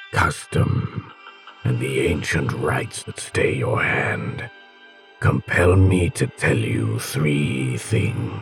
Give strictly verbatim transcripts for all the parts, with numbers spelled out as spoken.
Custom and the ancient rites that stay your hand compel me to tell you three things.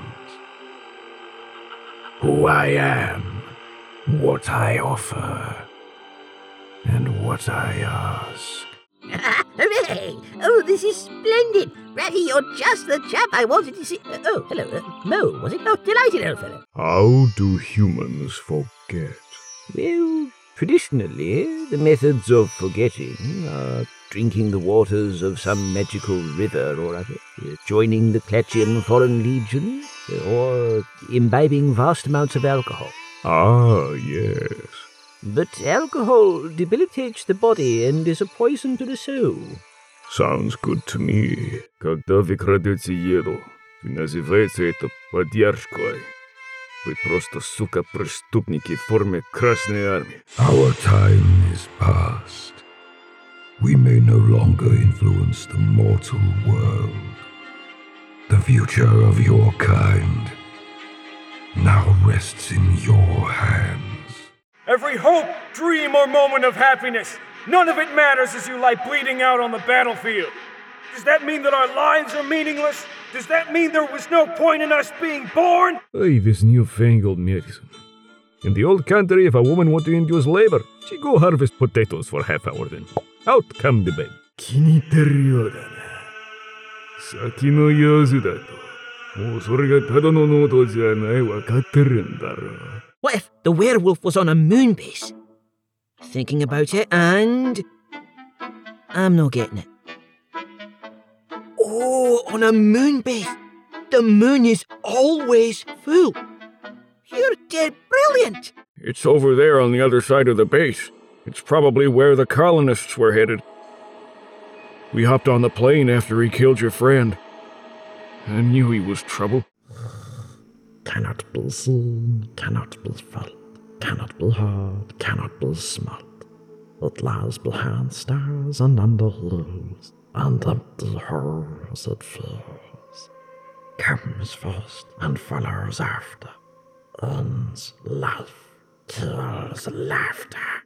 Who I am, what I offer, and what I ask. Hooray! Oh, this is splendid! Bratty, you're just the chap I wanted to see. Uh, oh, hello, uh, Mo, was it? Oh, delighted, old fellow. How do humans forget? Well, traditionally, the methods of forgetting are drinking the waters of some magical river or other, uh, joining the Clatchian Foreign Legion, uh, or imbibing vast amounts of alcohol. Ah, yes. But alcohol debilitates the body and is a poison to the soul. Sounds good to me. Когда вы крадете еду, вы называете это поддержкой. Вы просто, сука, преступники в форме Красной Армии. Our time is past. We may no longer influence the mortal world. The future of your kind now rests in your hands. Every hope, dream, or moment of happiness, none of it matters as you lie bleeding out on the battlefield. Does that mean that our lives are meaningless? Does that mean there was no point in us being born? Hey, this newfangled medicine. In the old country, if a woman wanted to induce labor, she go harvest potatoes for half hour then. Out come the baby. 気に入ってるようだな。先の用事だと。もうそれがただのノートじゃないわかってるんだろ。 What if the werewolf was on a moon base? Thinking about it, and I'm not getting it. Oh, on a moon base. The moon is always full. You're dead brilliant. It's over there on the other side of the base. It's probably where the colonists were headed. We hopped on the plane after he killed your friend. I knew he was trouble. Cannot be seen, cannot be felt, cannot be heard, cannot be smelt. It lies behind stars and under hills, and empty halls it fills. Comes first and follows after. Ends life, kills laughter.